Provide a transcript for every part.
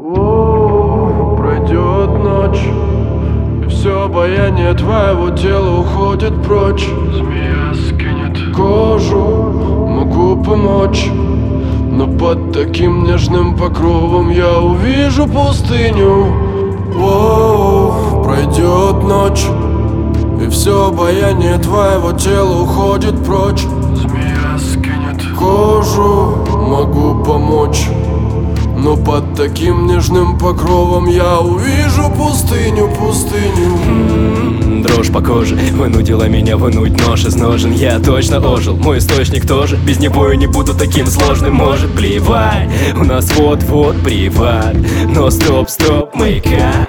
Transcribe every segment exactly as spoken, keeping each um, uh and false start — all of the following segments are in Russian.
О, пройдет ночь, и все обаяние твоего тела уходит прочь. Змея скинет кожу, могу помочь, но под таким нежным покровом я увижу пустыню. О, пройдет ночь, и все обаяние твоего тела уходит прочь. Змея скинет кожу, могу помочь, но под таким нежным покровом я увижу пустыню, пустыню. М-м, дрожь по коже вынудила меня вынуть нож из ножен. Я точно ожил, мой источник тоже. Без него я не буду таким сложным. Может, плевать, у нас вот-вот приват. Но стоп, стоп, мейкап.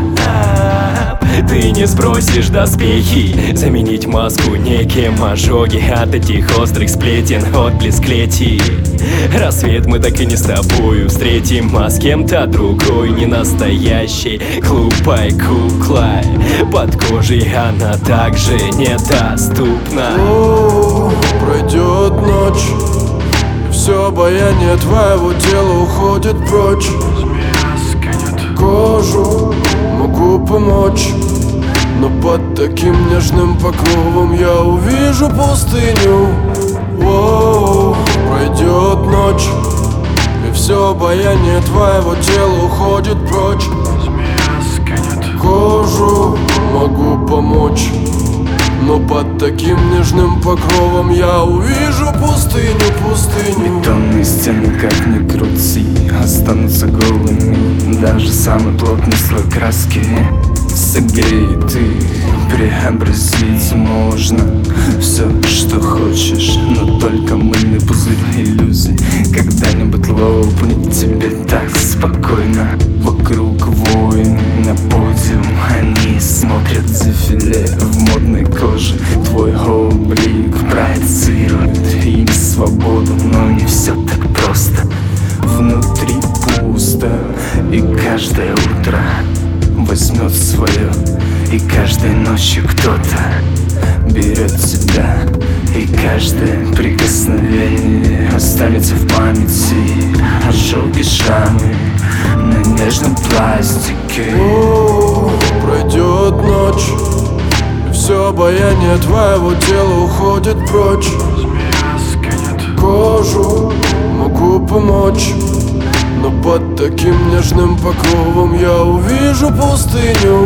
Ты не сбросишь доспехи, заменить маску неким ожоги от этих острых сплетен, отблеск клети. Рассвет мы так и не с тобою встретим, а с кем-то другой, не настоящей, глупой куклой. Под кожей она также недоступна. О, пройдет ночь, и все обаяние твоего тела уходит прочь. Змея скинет кожу, могу помочь, но под таким нежным покровом я увижу пустыню. О, пройдет ночь, и все обаяние твоего тела уходит прочь. Змея скинет кожу, могу помочь, но под таким нежным покровом я увижу пустыню, пустыню. Бетонные стены, как ни крути, останутся голыми. Даже самый плотный слой краски согреет и преобразить можно все, что хочешь, но только мыльный пузырь иллюзий когда-нибудь лопнет. Тебе так спокойно, вокруг воин на подиум. Они смотрят дефиле в модной коже. Твой облик проецирует им свободу, но не все так просто. Внутри пусто, и каждое утро возьмет свое, и каждой ночью кто-то берет тебя, и каждое прикосновение останется в памяти. Ожоги, шрамы на нежном пластике. О, пройдет ночь, и все обаяние твоего тела уходит прочь. Змея скинет кожу, могу помочь, но под таким нежным покровом я увижу пустыню.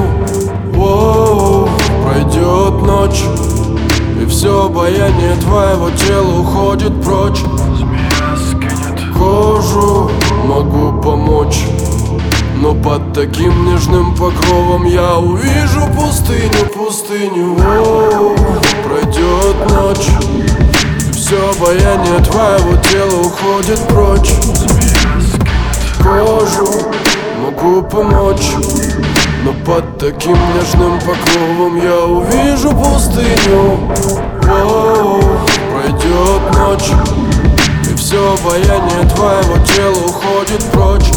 О, пройдет ночь, и все обаяние твоего тела уходит прочь. Змея скинет кожу, могу помочь, но под таким нежным покровом я увижу пустыню, пустыню. О, пройдет ночь, и все обаяние твоего тела уходит прочь. Кожу, могу помочь, но под таким нежным покровом я увижу пустыню. О, пройдет ночь, и все обаяние твоего тела уходит прочь.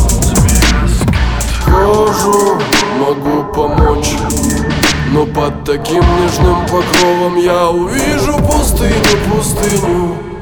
Кожу, могу помочь, но под таким нежным покровом я увижу пустыню, пустыню.